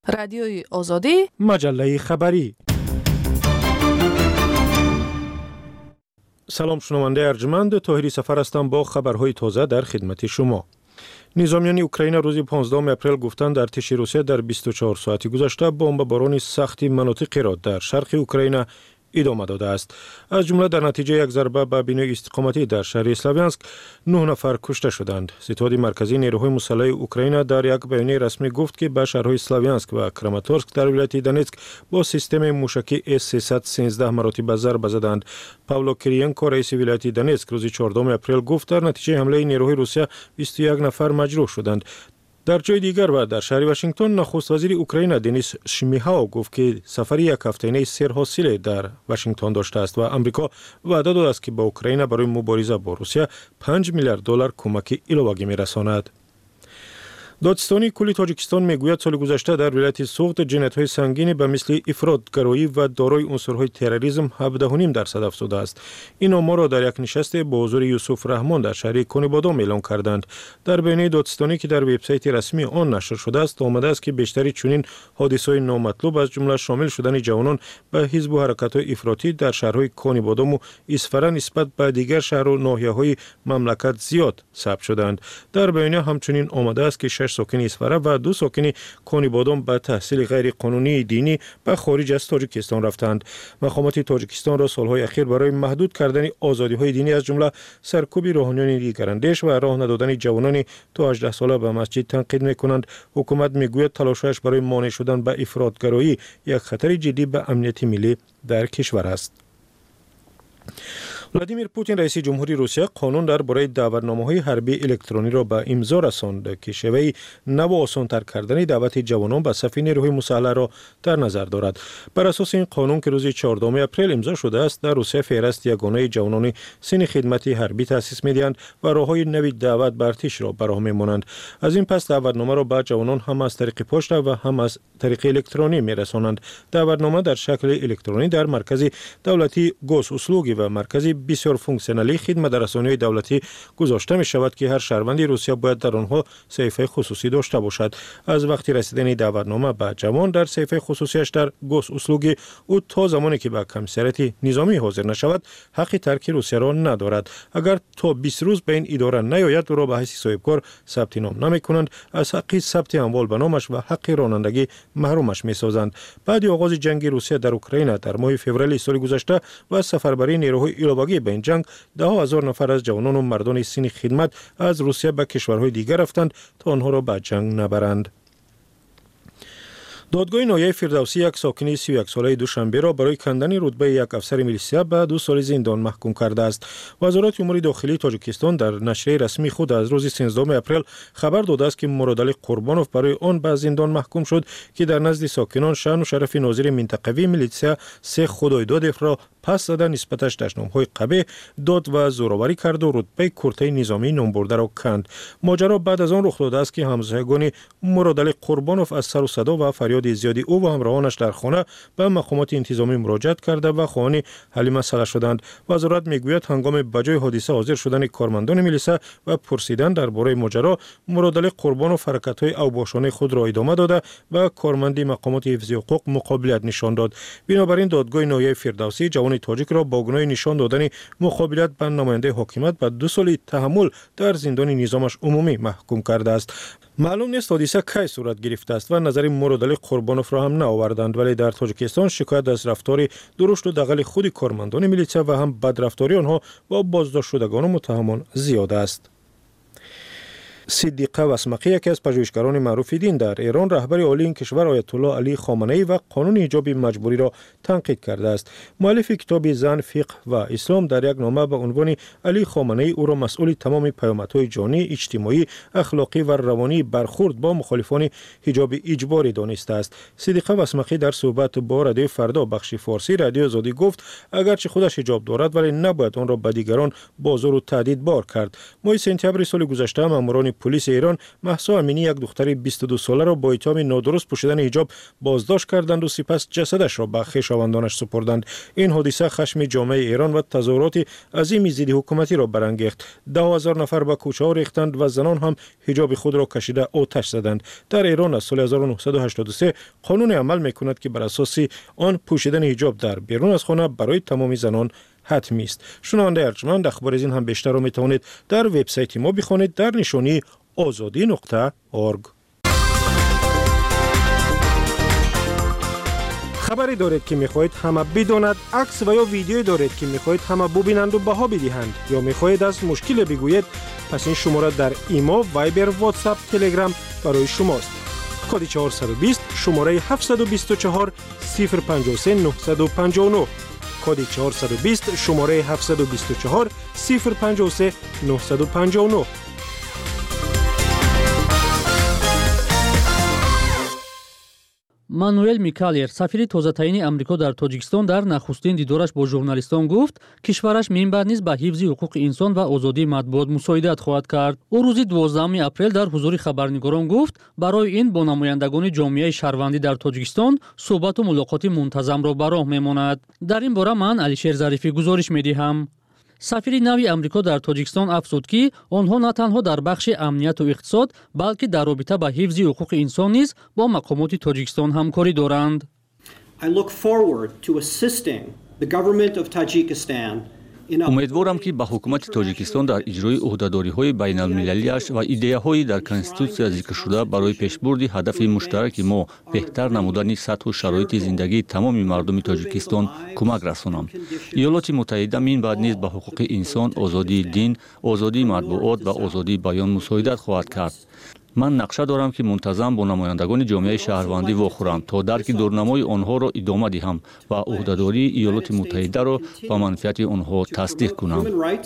رادیوی آزادی، مجله خبری. سلام شنونده ارجمند، طاهری سفر هستم با خبرهای تازه در خدمت شما. نظامیان اوکراین روز 15 اپریل گفتند ارتش روسیه در 24 ساعتی گذشته بمباران سختی مناطقی را در شرق اوکراین ادامه داده است. از جمله در نتیجه یک ضربه به بنای استقامتی در شهر اسلاویانسک 9 نفر کشته شدند. ستاد مرکزی نیروهای مسلح اوکراین در یک بیانیه رسمی گفت که به شهرهای اسلاویانسک و کراماتورسک در ولایت دونتسک با سیستم موشکی S-313 مراتب ضربه زدند. پاولو کریینکو رئیس ولایت دونتسک روز 14 اپریل گفت در نتیجه حمله نیروهای روسیه 21 نفر مجروح شدند. در جای دیگر و در شهر واشنگتن نخست وزیر اوکراین دنیس شمیهاو گفت که سفر یک هفته‌ای سرحاصل در واشنگتن داشته است و آمریکا وعده داده است که به اوکراین برای مبارزه با روسیه 5 میلیارد دلار کمک علاوه‌ای می‌رساند. دادستانی کلی تاجیکستان میگوید سال گذشته در ولایت سوخت جنایت‌های سنگینی به مثل افراط‌گرایی و دارای عنصرهای تروریسم 17.5% افزوده است. این آمار را در یک نشست با حضور یوسف رحمان در شهر کنیبادام اعلام کردند. در بیانیه دادستانی که در وبسایت رسمی آن نشر شده است آمده است که بیشتری چنین حادثه‌های نامطلوب از جمله شامل شدن جوانان به حزب و حرکت‌های افراطی در شهرهای کنیبادام و اصفهان نسبت به دیگر شهر و ناحیه‌های مملکت زیاد ثبت شدند. در بیانیه همچنین آمده است که ساکن اصفهان و 2 ساکن کنیبادام به تحصیل غیر قانونی دینی به خارج از تاجیکستان رفتند. مقامات تاجیکستان را سالهای اخیر برای محدود کردن آزادی‌های دینی از جمله سرکوب روحانیان دیگراندیش و راه ندادن جوانان تا 18 ساله به مسجد تنقید می‌کنند. حکومت می‌گوید تلاشش برای مانع شدن به افراط‌گرایی یک خطر جدی به امنیت ملی در کشور است. ولادیمیر پوتین رئیس جمهوری روسیه قانون درباره دعوتنامه‌های حربی الکترونی را به امضا رساند که شیوه نو و آسان‌تر کردن دعوت جوانان به صف نیروهای مسلح را در نظر دارد. بر اساس این قانون که روز 14 اپریل امضا شده است در روسیه فهرست یگانه جوانان سن خدمت حربی تأسیس می‌دهند و راه‌های نوی دعوت به ارتش را براه می‌مانند. از این پس دعوتنامه را به جوانان هم از طریق پست و هم از طریق الکترونی می‌رسانند. دعوتنامه در شکل الکترونی در مرکز دولتی گوسوسلوگی و مرکز بسیار فونکسیونالی خدمت رسانی دولتی گذاشته می شود که هر شهروند روسیه باید در آنها صفحه خصوصی داشته باشد. از وقتی رسیدن دعوتنامه به جوان در صفحه خصوصیش در گوسوسلوگی او تا زمانی که به کمیسریت نظامی حاضر نشود حق ترک روسیه را ندارد. اگر تا 20 روز به این اداره نیاید او را به حیث صاحبکار ثبت نام نمی‌کنند، از حق ثبت اموال به نامش و حق رانندگی محرومش می‌سازند. بعد آغاز جنگ روسیه در اوکراین در ماه فوریه سال گذشته و سفربری نیروهای علاوه‌ای به این جنگ 10,000 نفر از جوانان و مردان سن خدمت از روسیه به کشورهای دیگر رفتند تا آنها را به جنگ نبرند. دادگاه ناحیه فردوسی یک ساکن 31 ساله دوشنبه را برای کندن رتبه یک افسر میلیشیا به 2 سال زندان محکوم کرده است. وزارت امور داخلی تاجیکستان در نشریه رسمی خود از روز 13 اپریل خبر داده است که مرادعلی قربانوف برای آن به زندان محکوم شد که در نزد ساکنان شأن و شرف ناظر منطقوی میلیشیا 3 خدایداد را پس زده نسبتش دشنام‌های قبیح داد و زوراوری کرد و رتبه کرته نظامی نامبرده را کند. ماجرا بعد از آن رخ داده است که همسایگان مرادعلی قربانوف از سر و صدا و فریاد زیادی او و همراهانش در خانه به مقامات انتظامی مراجعت کرده و خواهان حل مسئله شدند. وزارت میگوید هنگام بجای حادثه حاضر شدن کارمندان میلیشیا و پرسیدن درباره ماجرا، مرادعلی قربانوف حرکت‌های اوباشانه خود را ادامه داده و کارمند مقامات حفظی حقوق مقابلت نشان داد. بنابراین دادگاه ناحیه فردوسی جوان تاجیک را با گناه نشان دادن مقابلت به نماینده حکومت به 2 سال تحمل در زندان نظامش عمومی محکوم کرده است. معلوم نیست حادثه کی صورت گرفته است و نظر مرادعلی قربانوف را هم نآوردند، ولی در تاجیکستان شکایت از رفتار درشت و دغل خود کارمندان میلیشیا و هم بدرفتاری آنها با بازداشت شدگان و متهمان زیاد است. صدیقه وسمقی یکی از پژوهشگران معروف دین در ایران رهبر عالی این کشور آیت الله علی خامنه‌ای و قانون حجاب مجبوری را تنقید کرده است. مؤلف کتاب زن، فقه و اسلام در یک نامه به عنوان علی خامنه‌ای او را مسئول تمام پیامدهای جانی، اجتماعی، اخلاقی و روانی برخورد با مخالفان حجاب اجباری دانسته است. صدیقه وسمقی در صحبت با رادیو فردا بخش فارسی رادیو آزادی گفت اگرچه خودش حجاب دارد ولی نباید آن را به دیگران بازار و تهدید بار کرد. ماه سپتامبر سال گذشته ماموران پلیس ایران مهسا امینی یک دختر 22 ساله را با اتهام نادرست پوشیدن حجاب بازداشت کردند و سپس جسدش را به خویشاوندانش سپردند. این حادثه خشم جامعه ایران و تظاهرات عظیم ضد حکومتی را برانگیخت. 10,000 نفر به کوچه‌ها ریختند و زنان هم حجاب خود را کشیده آتش زدند. در ایران از سال 1983 قانون عمل می‌کند که بر اساس آن پوشیدن حجاب در بیرون از خانه برای تمام زنان حتمی است. شنونده ارجمند، اخبار از این هم بیشتر را میتوانید در وبسایت ما بخوانید در نشانی azadi.org. خبری دارید که میخواهید همه بداند، عکس و یا ویدیویی دارید که میخواهید همه ببینند و بها بدهند، یا میخواهید از مشکل بگویید، پس این شماره در ایما، وایبر، واتساپ، تلگرام برای شماست. کد 420 شماره 724 053 959. کد 420 شماره 724 053 959. мануэл микалер, сафири тозатаини амрико дар тоҷикистон дар нахустин дидораш бо журналистон гуфт, кишвараш минбаъд низ ба ҳифзи ҳуқуқи инсон ва озодии матбуот мусоидат хоҳад кард. ӯ рӯзи 12 апрел дар ҳузури хабарнигорон гуфт, барои ин бо намояндагони ҷомеаи шаҳрвандӣ дар тоҷикистон суҳбату мулоқоти мунтазамро ба роҳ мемонад. дар ин бора ман Алишер Зарифӣ гузориш медиҳам. сафири нави амрико дар тоҷикистон афзуд ки онҳо на танҳо дар бахши амнияту иқтисод, балки дар робита ба ҳифзи ҳуқуқи инсон низ бо мақомоти Тоҷикистон ҳамкорӣ доранд. I look forward to assisting the government of Tajikistan. умедворам ки ба ҳукумати тоҷикистон дар иҷрои ӯҳдадориҳои байналмилалиаш ва идеяҳои дар конститутсия зикршуда барои пешбурди ҳадафи муштараки мо беҳтар намудани сатҳу шароити зиндагии тамоми мардуми тоҷикистон кӯмак расонам. иёлоти муттаҳида минбаъд низ ба ҳуқуқи инсон, озодии дин, озодии матбуот ва озодии баён мусоидат хоҳад кард. ман нақша дорам ки мунтазам бо намояндагони ҷомеаи шаҳрвандӣ вохӯрам то дарки дурнамои онҳоро идома диҳам ва ӯҳдадории иёлоти муттаҳидаро ба манфиати онҳо тасдиқ кунам.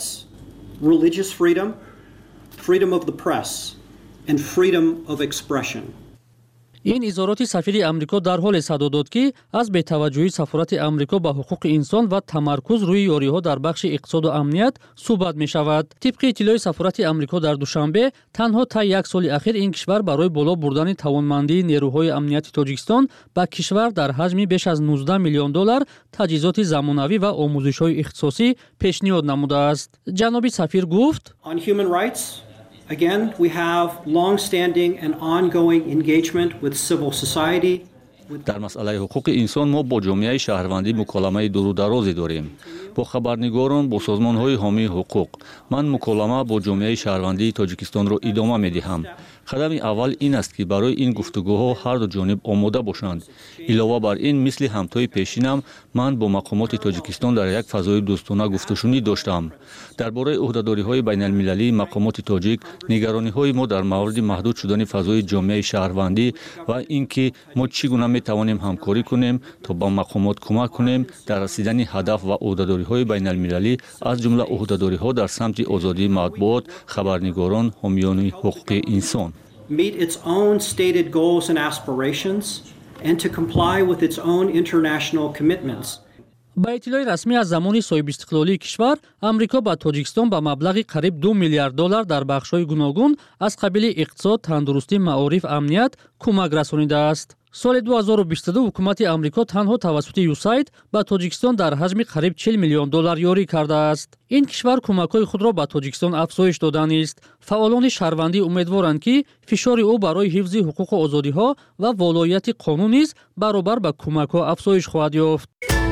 ин изороти сафири амрико дар ҳоле садо дод ки аз бетаваҷҷӯҳии сафорати амрико ба ҳуқуқи инсон ва тамаркуз рӯи ёриҳо дар бахши иқтисоду амният суҳбат мешавад. тибқи иттилои сафорати амрико дар душанбе, танҳо таи як соли ахир ин кишвар барои боло бурдани тавонмандии нерӯҳои амнияти Тоҷикистон ба кишвар дар ҳаҷми беш аз $19 миллион таҷҳизоти замонавӣ ва омӯзишҳои ихтисосӣ пешниҳод намудааст. ҷаноби сафир гуфт: Again, we have long-standing and ongoing engagement with civil society. дар масъалаи ҳуқуқи инсон мо бо ҷомеаи шаҳрвандӣ муколамаи дурударозе дорем, бо хабарнигорон, бо созмонҳои ҳомии ҳуқуқ. ман муколама бо ҷомеаи шаҳрвандии Тоҷикистонро идома медиҳам. қадами аввал ин аст ки барои ин гуфтугӯҳо ҳарду ҷониб омода бошанд. илова бар ин, мисли ҳамтои пешинам, ман бо мақомоти Тоҷикистон дар як фазои дӯстона гуфтушунӣ доштам. дар бораи ӯҳдадориҳои байналмилалии мақомоти тоҷик, нигарониҳои мо дар мавриди маҳдуд шудани фазои ҷомеаи шаҳрвандӣ ва ин ки мо чӣ гуна метавонем ҳамкорӣ кунем то ба мақомот кӯмак кунем дар расидани ҳадаф ва ӯҳдадориҳои байналмилалӣ, аз ҷумла ӯҳдадориҳо дар самти озодии матбуот, хабарнигорон, ҳомиёни ҳуқуқи инсон. Meet its own stated goals and aspirations and to comply with its own international commitments. ба иттилои расмӣ аз замони соҳибистиқлолии кишвар, амрико ба Тоҷикистон ба маблағи қариб $2 миллиард дар бахшҳои гуногун аз қабили иқтисод, тандурустӣ, маориф, амният кӯмак расонидааст. соли 2022 ҳукумати амрико танҳо тавассути USAID ба Тоҷикистон дар ҳаҷми қариб $40 миллион ёрӣ кардааст. ин кишвар кӯмакҳои худро ба Тоҷикистон афзоиш додаанист. фаъолони шаҳрвандӣ умедворанд ки фишори ӯ барои ҳифзи ҳуқуқу озодиҳо ва волоияти қонун низ баробар ба кӯмакҳо афзоиш хоҳад ёфт.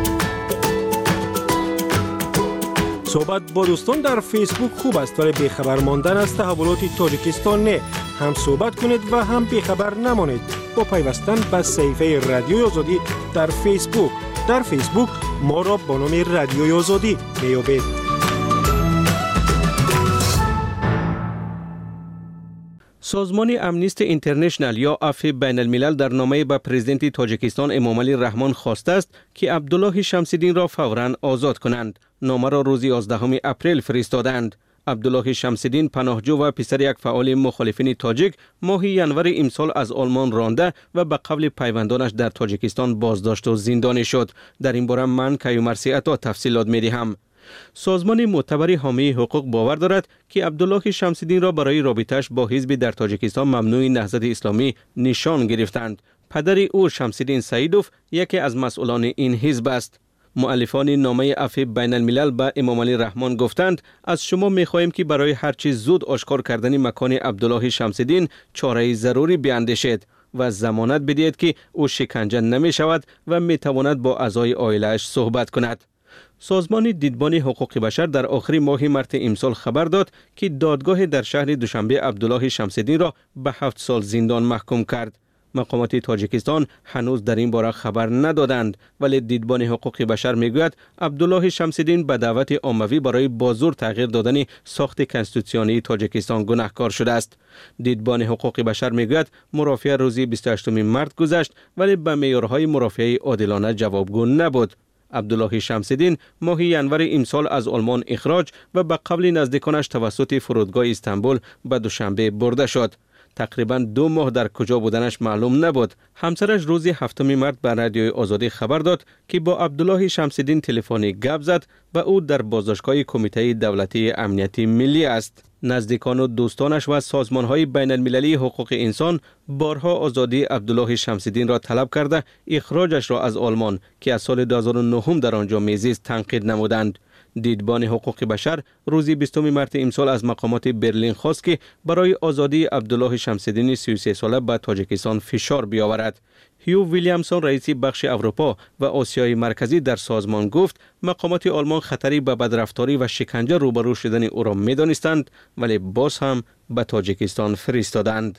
صحبت با دوستان در فیسبوک خوب است، ولی بیخبر ماندن از تحولات تاجیکستان نه. هم صحبت کنید و هم بیخبر نمانید با پیوستن به صفحه رادیوی آزادی در فیسبوک. در فیسبوک ما را با نام رادیوی آزادی میابید. سازمان امنیست اینترنشنل یا عفو بین الملل در نامه به پرزیدنت تاجیکستان امامعلی رحمان خواسته است که عبدالله شمس‌الدین را فوراً آزاد کنند. نامه را روز 11 اپریل فرستادند. عبدالله شمس‌الدین پناهجو و پسر یک فعال مخالفین تاجیک ماه ینور امسال از آلمان رانده و به قبل پیوندانش در تاجیکستان بازداشت و زندانی شد. در این باره من کیومرثی عطا تفصیلات می‌دهم. سازمان معتبر حامی حقوق باور دارد که عبدالله شمس‌الدین را برای رابطه‌اش با حزب در تاجیکستان ممنوع نهضت اسلامی نشان گرفتند. پدر او شمس‌الدین سعیدوف یکی از مسئولان این حزب است. مؤلفان نامه عفو بین الملل به امام علی رحمان گفتند از شما می‌خواهیم که برای هر چیز زود آشکار کردن مکان عبدالله شمس‌الدین چاره ضروری بیاندیشید و ضمانت بدهید که او شکنجه نمی شود و می تواند با اعضای عائله‌اش صحبت کند. سازمان دیدبان حقوق بشر در آخر ماه مارس امسال خبر داد که دادگاه در شهر دوشنبه عبدالله شمس‌الدین را به 7 سال زندان محکوم کرد. مقامات تاجیکستان هنوز در این باره خبر ندادند، ولی دیدبان حقوق بشر میگوید عبدالله شمس‌الدین به دعوت عمومی برای بازور تغییر دادن ساخت کنستیتوسیونی تاجیکستان گناهکار شده است. دیدبان حقوق بشر میگوید مرافعه روز 28 مارس گذشت ولی به معیارهای مرافعه عادلانه جوابگو نبود. عبدالله شمس‌الدین ماه ینور امسال از آلمان اخراج و به قبل نزدیکانش توسط فرودگاه استانبول به دوشنبه برده شد. تقریباً 2 ماه در کجا بودنش معلوم نبود. همسرش روز 7 مارس به رادیوی آزادی خبر داد که با عبدالله شمس‌الدین تلفنی گپ زد و او در بازداشتگاه کمیته دولتی امنیت ملی است. نزدیکان و دوستانش و سازمان‌های بین المللی حقوق انسان بارها آزادی عبدالله شمس‌الدین را طلب کرده اخراجش را از آلمان که از سال 2009 در آنجا میزیست تنقید نمودند. دیدبان حقوق بشر روز 20 مارس امسال از مقامات برلین خواست که برای آزادی عبدالله شمس‌الدین 33 ساله به تاجیکستان فشار بیاورد. هیو ویلیامسون رئیس بخش اروپا و آسیای مرکزی در سازمان گفت مقامات آلمان خطری به بدرفتاری و شکنجه روبرو شدن او را می‌دانستند ولی باز هم به تاجیکستان فرستادند.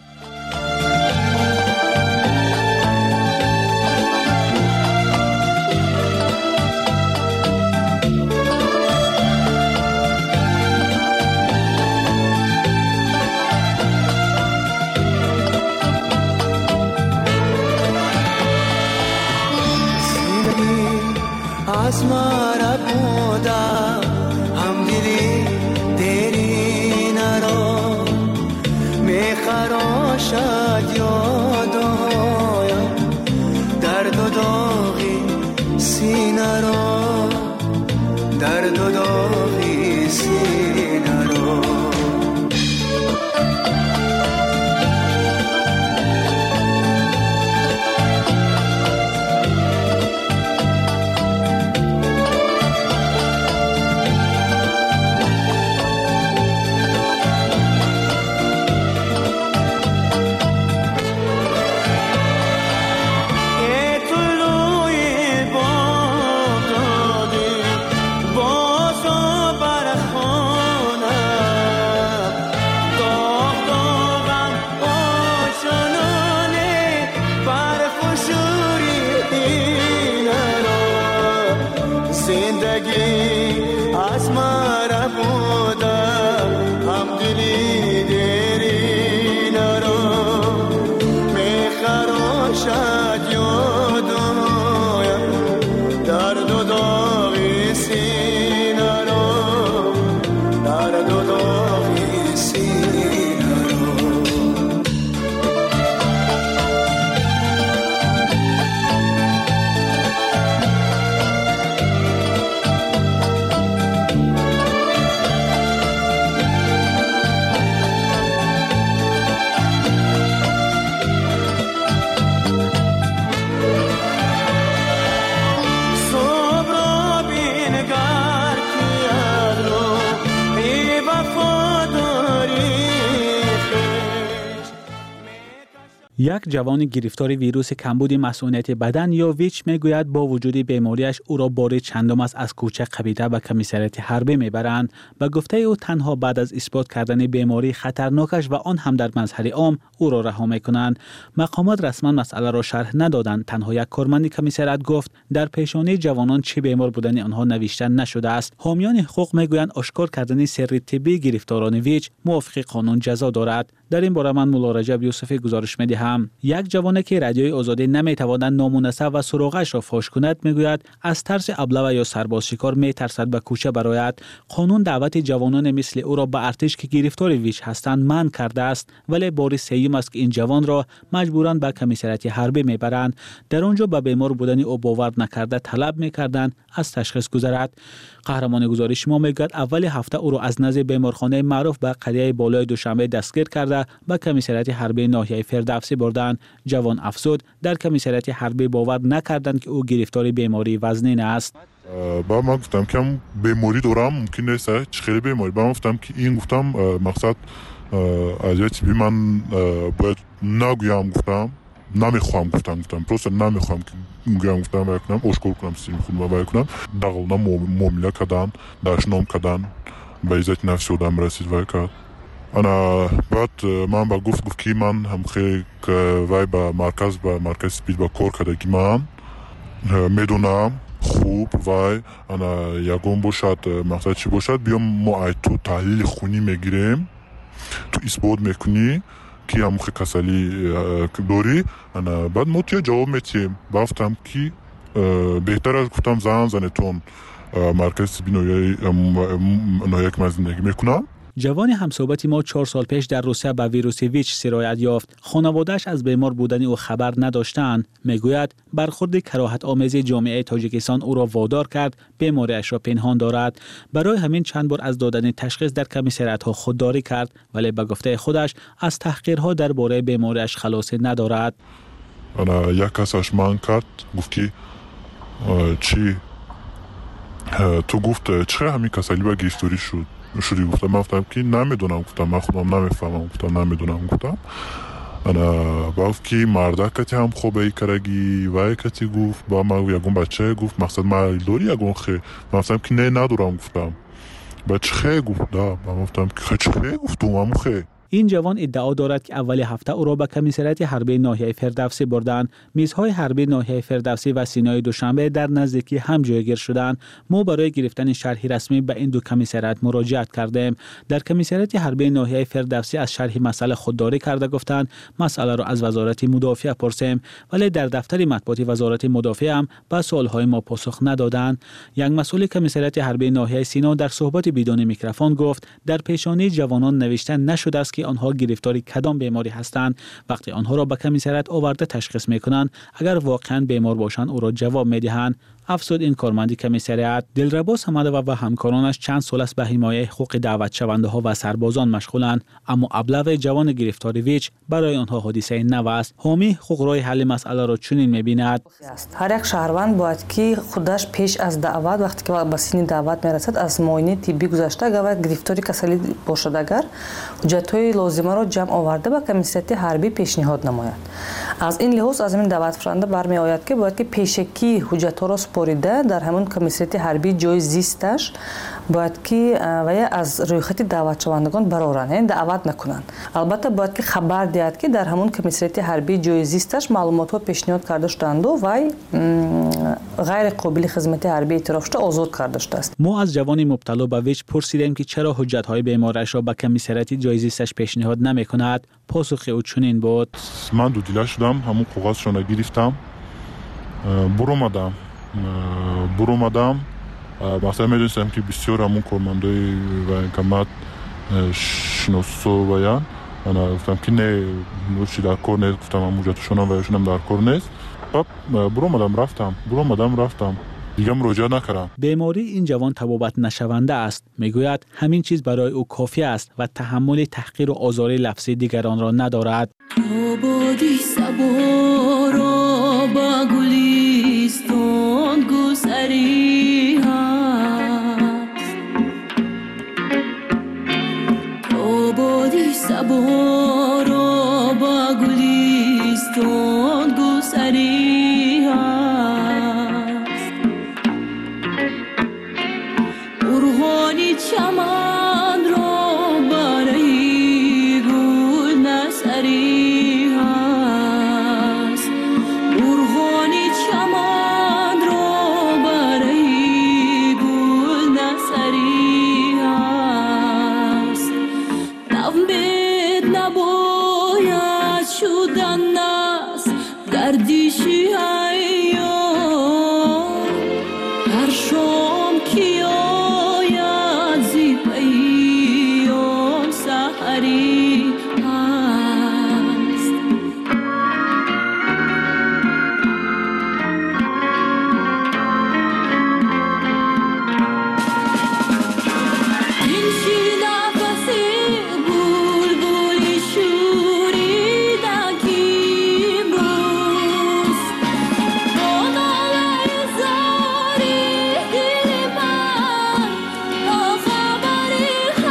आसमारा बूंदा हम दिली तेरी नरो मैं खरोशा यादो दर्द दोगी सीनरो दर्द दोगी सीनरो یک جوان گرفتار ویروس کمبود مسئولیت بدن یا ویچ میگوید با وجود بیماریش او را بار چندم است از کوچه قبیله و کمیسریت حربی میبرند. به گفته او تنها بعد از اثبات کردن بیماری خطرناکش و آن هم در مظهر عام او را رها میکنند. مقامات رسما مسئله را شرح ندادند. تنها یک کارمند کمیسریت گفت در پیشانی جوانان چه بیمار بودن آنها نوشته نشده است. حامیان حقوق میگویند آشکار کردن سر طبی گرفتاران ویچ موافق قانون جزا دارد. در این باره من مولا رجب یوسفی گزارش می‌دهم. یک جوان که رادیوی آزادی نمی‌تواند نام و نسب و سروغش را فاش کند میگوید از ترس ابله یا سرباز شکار میترسد به کوچه برآید. قانون دعوت جوانان مثل او را به ارتش که گرفتار ویچ هستند منع کرده است، ولی بار سوم است که این جوان را مجبوراً به کمیسریت حربی میبرند. در آنجا به بیمار بودن او باور نکرده طلب میکردند از تشخیص گذرد. قهرمان گزارش ما میگوید اول هفته او را از نزد بیمارخانه معروف به قریه بالای دوشنبه دستگیر کرده به کمیسریت حربی ناحیه فردوسی بردند. جوان افزود در کمیسریت حربی باور نکردند که او گرفتار بیماری وزنین است. با من گفتم که بیماری دارم، ممکن نیست خیلی بیماری. با من گفتم که این گفتم مقصد از یه چیزی من باید نگویم، گفتم نمیخوام، گفتم پروسه نمیخوام که گویم، گفتم باید کنم اشکال کنم سیم خودم باید کنم دقیقا معامله کردن داشنام کردن به عزت نفسی آدم رسید باید کرد. انا بعد من با گفت که من هم خیلی وای به مرکز سپید با کار کردگی من میدونم خوب وای انا یکم باشد مقصد چی باشد بیام ما تو تحلیل خونی میگیریم تو اثبات میکنی که هم خیلی کسلی داری انا بعد ما تیا جواب میتیم. بافتم که بهتر از گفتم زنتون مرکز سپید نویه که من زندگی میکنم. جوان همصحبت ما 4 سال پیش در روسیه به ویروس ویچ سرایت یافت. خانواده‌اش از بیمار بودن او خبر نداشتند. میگوید برخورد کراهت آمیز جامعه تاجیکستان او را وادار کرد بیماریش را پنهان دارد. برای همین چند بار از دادن تشخیص در کمیسریت‌ها خودداری کرد، ولی به گفته خودش از تحقیرها درباره بیماریش خلاصی ندارد. انا یک کسش من کرد گفت که چی تو گفت چرا همین کسلی با گرفتاری شدی گفتم من گفتم که نمیدونم، گفتم من خودم نمیفهمم، گفتم نمیدونم، گفتم انا باف که مردا کتی هم خوبه کرگی و کتی گفت با ما یگون بچه گفت مقصد ما داری یگون خی من گفتم که نه ندارم، گفتم بچه خی گفت دا من گفتم که چه خی گفتم هم خی. این جوان ادعا دارد که اول هفته او را به کمیسریت حربی ناحیه فردوسی بردند. میزهای حربی ناحیه فردوسی و سینای دوشنبه در نزدیکی هم جایگیر شدند. ما برای گرفتن شرحی رسمی به این دو کمیسریت مراجعت کردیم. در کمیسریت حربی ناحیه فردوسی از شرح مسئله خودداری کرده گفتند مسئله را از وزارت مدافعه پرسیم، ولی در دفتر مطبوعات وزارت مدافعه هم به سوالهای ما پاسخ ندادند. یک مسئول کمیسریت حربی ناحیه سینا در صحبت بدون میکروفون گفت در پیشانی جوانان نوشته نشده است که آنها گرفتاری کدام بیماری هستند. وقتی آنها را به کمیسریت آورده تشخیص میکنند، اگر واقعا بیمار باشند او را جواب میدهند. افزود این کارمند کمیسریت. دلربا صمدوی و همکارانش چند سال است به حمایت حقوق دعوت شونده ها و سربازان مشغولند، اما ابله جوان گرفتار ویچ برای آنها حادثه نو است. حامی حقوق راه حل مسئله را چنین میبیند. هر یک شهروند باید که خودش پیش از دعوت وقتی که به سن دعوت میرسد از معاینه طبی گذشته و گرفتاری کسلی باشد اگر حجت‌های لازمه را جمع آورده به کمیسریت حربی پیشنهاد نماید. از این لحاظ از این دعوت فرنده برمی آید که باید که پیشکی حجت‌ها را سپاریده در همون کمیسریت حربی جای زیستش باید که و از رویخط دعوت شوندگان برآورند، یعنی دعوت نکنند. البته باید که خبر دهد که در همون کمیسریت حربی جای زیستش معلومات ها پیشنهاد کرده شدند و غیر قابل خدمت حربی اعتراف شده آزاد کرده شده است. ما از جوانی مبتلا به ویچ پرسیدیم که چرا حجت‌های بیمارش را به کمیسریت جای زیستش پیشنهاد نمی‌کند. پاسخ او چنین بود. من دو دیله شدم، همون کاغذشون را گرفتم، برآمدم مثلا میدونستم که بسیار همون کارمندای و انکمت شناسو بیان من گفتم که نه نوشی در کار نیست، گفتم هم موجودشون هم ویشون هم در کار نیست. برآمدم رفتم دیگه مراجعه نکردم. بیماری این جوان تبابت نشونده است. میگوید همین چیز برای او کافی است و تحمل تحقیر و آزار لفظی دیگران را ندارد. آبادی صبا را با گلیستان گسری هست، آبادی صبا را با گلیستان گسری هست، برهانی چمن را برای گل نسری هست، گردشی ایام هر شام کی آید زی پیام سحری هست این شی نفسی بلبلی شوریده کیم روز با ناله زاری دل من با خبری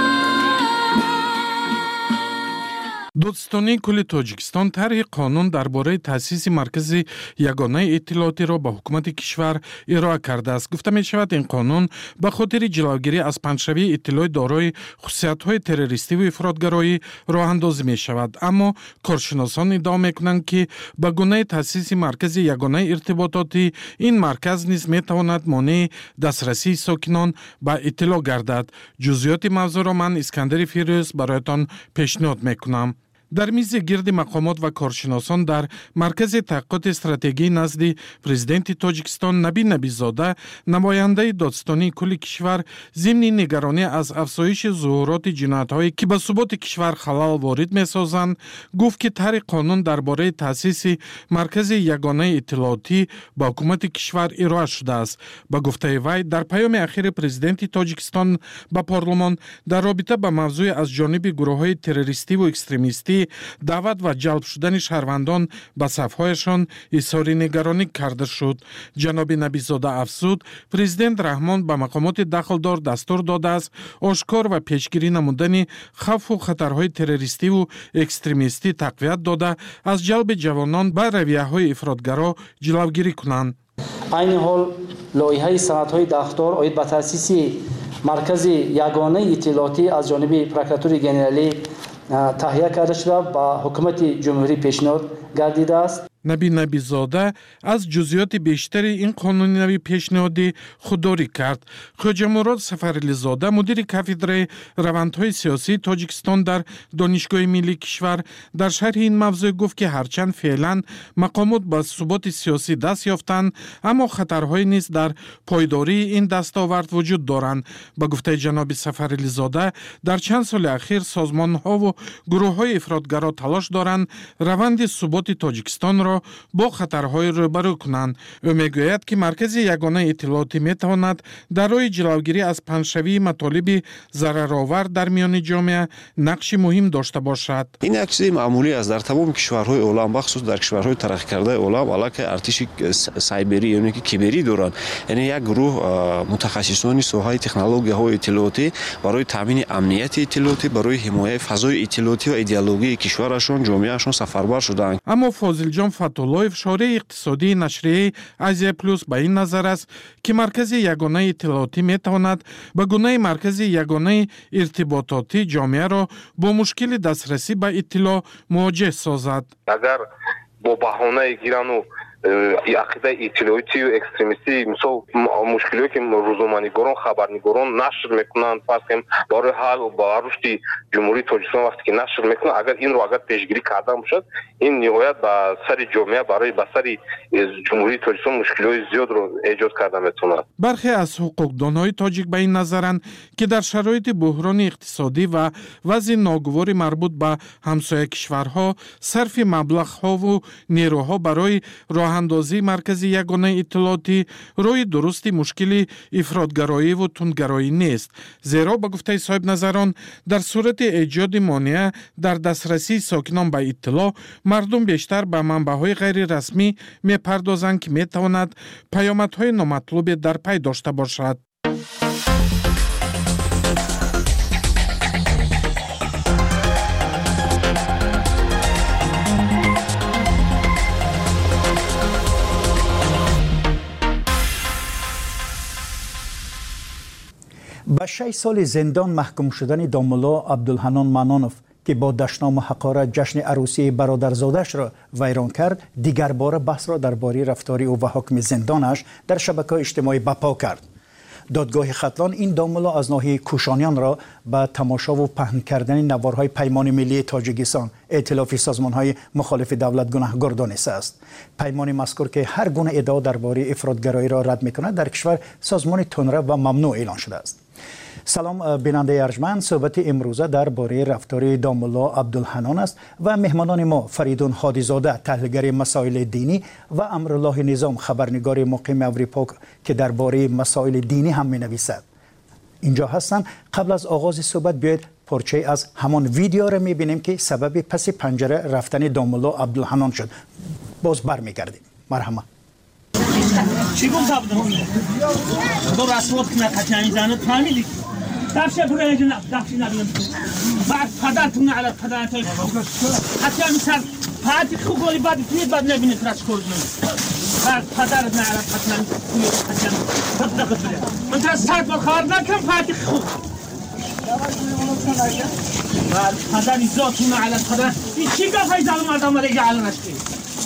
دادستانی کل تاجیکستان طرح قانون درباره تأسیس مرکز یگانه اطلاعاتی را به حکومت کشور ارائه کرده است. گفته می شود این قانون به خاطر جلوگیری از پنجشوی اطلاع دارای خصوصیت‌های تروریستی و افراطگرایی راه اندازی می شود. اما کارشناسان ادعا می کنند که به گونه تأسیس مرکز یگانه ارتباطاتی این مرکز نیز می تواند مانع دسترسی ساکنان به اطلاع گردد. جزئیات موضوع را من اسکندر فیروز برایتان پیشنهاد می کنم. در میز گرد مقامات و کارشناسان در مرکز تحقیقات استراتژی نزد پرزیدنت تاجیکستان نبی نبیزاده نماینده دادستانی کل کشور ضمن نگرانی از افزایش ظهورات جنایت‌هایی که به ثبات کشور خلل وارد می‌سازند گفت که طرح قانون درباره تأسیس مرکز یگانه اطلاعاتی با حکومت کشور ارائه شده است. با گفته وی در پیام اخیر پرزیدنت تاجیکستان به پارلمان در رابطه با موضوع از جانب گروه‌های تروریستی و اکستریمیستی دعوت و جلب شدن شهروندان به صف‌هایشان اظهار نگرانی کرده شد. جناب نبیزاده افزود پرزیدنت رحمان به مقامات دخلدار دستور داده است آشکار و پیشگیری نمودن خوف و خطرهای تروریستی و اکستریمیستی تقویت داده از جلب جوانان به رویه‌های افراطگرا جلوگیری کنند. عین حال لایحه سندهای دستور آید به تأسیس مرکز یگانه اطلاعاتی از جانب پروکراتور گنرالی تهیه کرده شده با حکومت جمهوری پیشنهاد گردیده است. نبی نبیزاده از جزئیات بیشتر این قانون نوی پیشنهادی خودداری کرد. خواجه مراد سفرعلی‌زاده مدیر کافدره روندهای سیاسی تاجیکستان در دانشگاه ملی کشور در شرح این موضوع گفت که هرچند فعلا مقامات با ثبات سیاسی دست یافتند اما خطرهای نیز در پایداری این دستاورد وجود دارند. با گفته جناب سفرعلی‌زاده در چند سال اخیر سازمان‌ها و گروه‌های افراطگرا تلاش دارند روند ثبات تاجیکستان را با خطرهای روبرو کنند. او میگوید که مرکز یگانه اطلاعاتی میتواند در راه جلوگیری از پنجشوی مطالب ضررآور در میان جامعه نقش مهم داشته باشد. این یک چیز معمولی است در تمام کشورهای عالم بخصوص در کشورهای ترقی کرده عالم علاقه ارتش سایبری یعنی که کیبری دارند. یعنی یک گروه متخصصان ساحه تکنولوژی‌های اطلاعاتی برای تامین امنیت اطلاعاتی برای حمایت فضای اطلاعاتی و ایدئولوژی کشورشون جامعهشون سفربر شدند. اما فاضل جان فتولایف شارح اقتصادی نشریه آزیا پلوس به این نظر است که مرکز یگانه اطلاعاتی میتواند به گونه مرکز یگانه ارتباطاتی جامعه را با مشکل دسترسی به اطلاع مواجه سازد. اگر با بهانه گیرن و عقیده اطلاعاتی و اکستریمیستی مثلا مشکلی که روزنامه‌نگاران خبرنگاران نشر میکنند پس برای حل و با رشد جمهوری تاجیکستان وقتی که نشر میکنند اگر این رو اگر پیشگیری کرده باشد این نهایت به سر جامعه برای به سر جمهوری تاجیکستان مشکلات زیاد رو ایجاد کرده میتونه. برخی از حقوقدانهای تاجیک به این نظرند که در شرایط بحران اقتصادی و وضع ناگوار مربوط به همسایه کشورها صرف مبلغ‌ها و نیروها برای راه اندازی مرکز یگانه اطلاعاتی روی درستی مشکل افراطگرایی و تندگرایی نیست. زیرا به گفته صاحب نظران در صورت ایجاد مانع در دسترسی ساکنان به اطلاع مردم بیشتر به منبع‌های غیر رسمی می‌پردازند که می‌تواند پیامدهای نامطلوب در پی داشته باشد. به 6 سال زندان محکوم شدن داملا عبدالحنان منانوف که با دشنام و حقارت جشن عروسی برادرزادش را ویران کرد دیگر بار بحث را درباره رفتار او و حکم زندانش در شبکه‌های اجتماعی بپا کرد. دادگاه ختلان این دو ملا از ناحیه کوشانیان را به تماشا و پهن کردن نوارهای پیمان ملی تاجیکستان ائتلاف سازمانهای مخالف دولت گناهکار دانسته است. پیمان مذکور که هر گونه ادعا درباره افراطگرایی را رد می‌کند در کشور سازمان تندرو و ممنوع اعلان شده است. سلام بیننده ارجمند، صحبت امروزه درباره رفتار داملا عبدالحنان است و مهمانان ما فریدون هادیزاده تحلیلگر مسائل دینی و امرالله نظام خبرنگار مقیم اروپا که درباره مسائل دینی هم می‌نویسد اینجا هستند. قبل از آغاز صحبت بیاید پارچه از همان ویدیو را می‌بینیم که سبب پس پنجره رفتن داملا عبدالحنان شد. باز برمیگردیم. مرحبا. چی گفت دو رسوات کنه قطعی زنه فهمیدی دفشه برای جنب دفشه نبیم بعد پدرتون علی پدرتای حتی مثلا پدرتی خوب گولی بعد کنید بعد نبینید رش کردن بعد پدرت نه علی پدرتون من ترس سرد بار خواهد نکم پدرتی خوب بعد پدری ذاتون علی پدر این چی گفت های زن مردم را اگه علم نشکی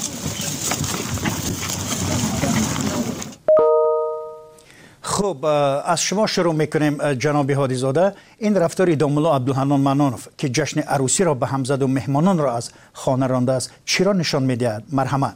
خب از شما شروع میکنیم جناب هادیزاده. این رفتار داملا عبدالحنان منانوف که جشن عروسی را به هم زد و مهمانان را از خانه رانده است چی را نشان میدهد؟ مرحمت.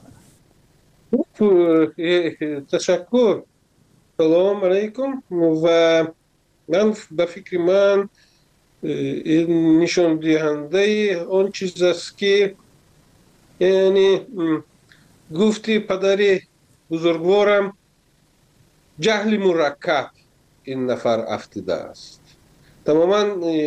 تشکر. سلام علیکم. و من به فکر من این نشان دهنده آن چیز است که یعنی گفتی پدری بزرگوارم جهل مرکب این نفر افتیده است. تماما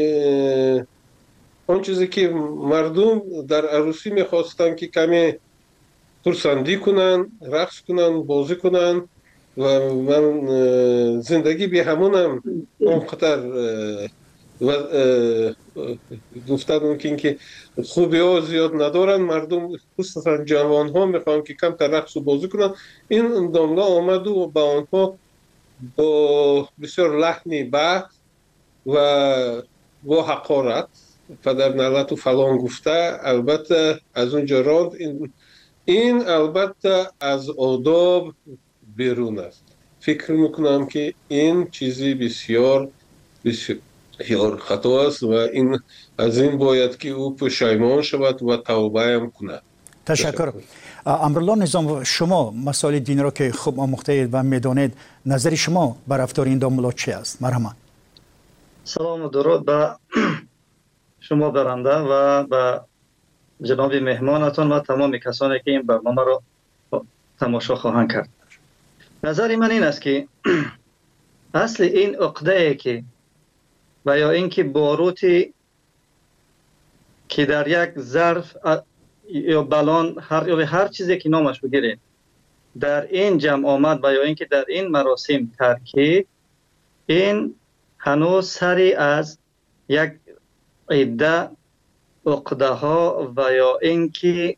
آن چیزی که مردم در عروسی میخواستن که کمی خرسندی کنن، رقص کنن، بازی کنن و من زندگی به همونم اونقدر گفتن ممکن که خوبی ها زیاد ندارن، مردم خصوصا جوان ها میخوان که کم تر رقص و بازی کنن. این داملا آمد و با آنها با بسیار لحنی بد و با حقارت پدر نلت و فلان گفته البته از اونجا راند. این البته از آداب بیرون است. فکر میکنم که این چیزی بسیار خطا است و این از این باید که او پشیمان شود و توبه هم کند. تشکر. امرالله نظام، شما مسائل دین را که خوب آموخته اید و میدانید، نظر شما بر رفتار این داملا چی است؟ مرحبا. سلام و درود به شما برنده و به جناب مهمانتان و تمام کسانی که این برنامه را تماشا خواهند کرد. نظر من این است که اصل این عقده که و یا اینکه باروتی که در یک ظرف یا بلان هر چیزی که نامش بگیرید در این جمع آمد و یا اینکه در این مراسم ترکیب، این هنوز سری از یک عده عقده ها و یا اینکه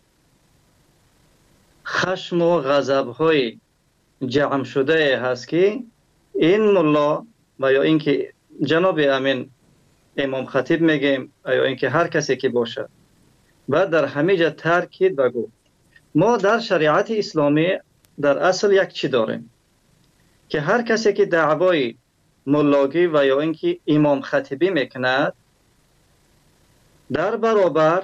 خشم و غضب های جمع شده هست که این ملا و یا اینکه جناب امین امام خطیب میگیم یا اینکه هر کسی که باشه و در همه جا ترکید و گفت. ما در شریعت اسلامی در اصل یک چی داریم که هر کسی که دعوای ملاگی و یا اینکه امام خطیبی میکند در برابر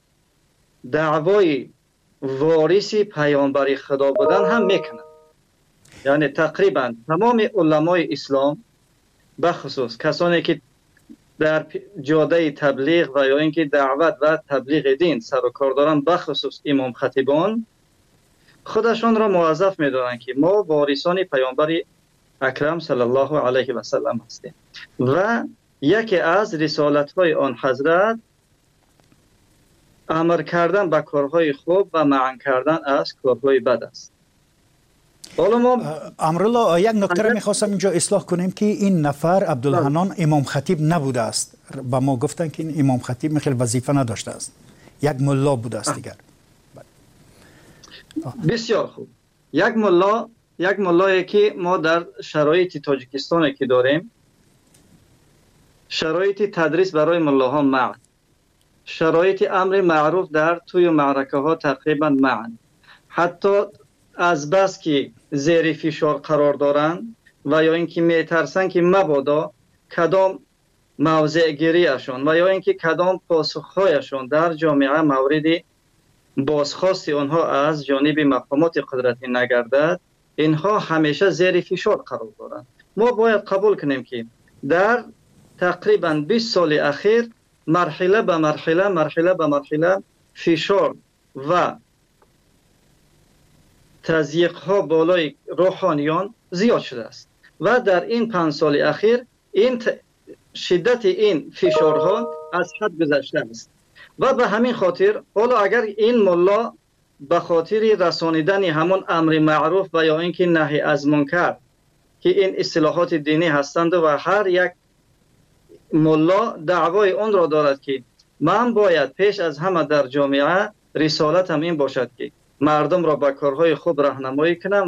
دعوای وارث پیامبر خدا بودن هم میکند. یعنی تقریبا تمام علمای اسلام بخصوص کسانی که در جاده تبلیغ و یا اینکه دعوت و تبلیغ دین سر و کار دارن، بخصوص امام خطیبان، خودشان را موظف می‌دانند که ما وارثان پیامبر اکرم صلی الله علیه و سلم هستیم و یکی از رسالت‌های آن حضرت امر کردن به کارهای خوب و منع کردن از کارهای بد است. امرالله، یک نکته را میخواستم اینجا اصلاح کنیم که این نفر عبدالحنان امام خطیب نبوده است. با ما گفتن که این امام خطیب میخیل وظیفه نداشته است، یک ملا بوده است دیگر. بسیار خوب. یک ملایی که ما در شرایط تاجیکستان که داریم، شرایط تدریس برای ملاها معن، شرایط امر معروف در توی معرکه ها تقریبا معن، حتی از بس که زیر فشار قرار دارند و یا اینکه میترسن که مبادا کدام موضع گیریشون و یا اینکه کدام پاسخهایشون در جامعه مورد بازخواست آنها از جانب مقامات قدرتی نگردد، اینها همیشه زیر فشار قرار دارند. ما باید قبول کنیم که در تقریبا 20 سال اخیر مرحله به مرحله فشار و تضییق ها بالای روحانیان زیاد شده است و در این 5 سال اخیر شدت این فشارها از حد گذشته است و به همین خاطر حالا اگر این ملا به خاطر رسانیدن همون امر معروف و یا اینکه نهی از منکر که این اصطلاحات دینی هستند و هر یک ملا دعوای اون را دارد که من باید پیش از همه در جامعه رسالتم این باشد که مردم را به کارهای خوب راهنمایی کنم